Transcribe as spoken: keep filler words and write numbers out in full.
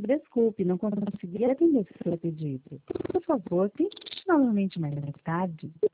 Desculpe, não consegui atender o seu pedido. Por favor, tente novamente mais tarde.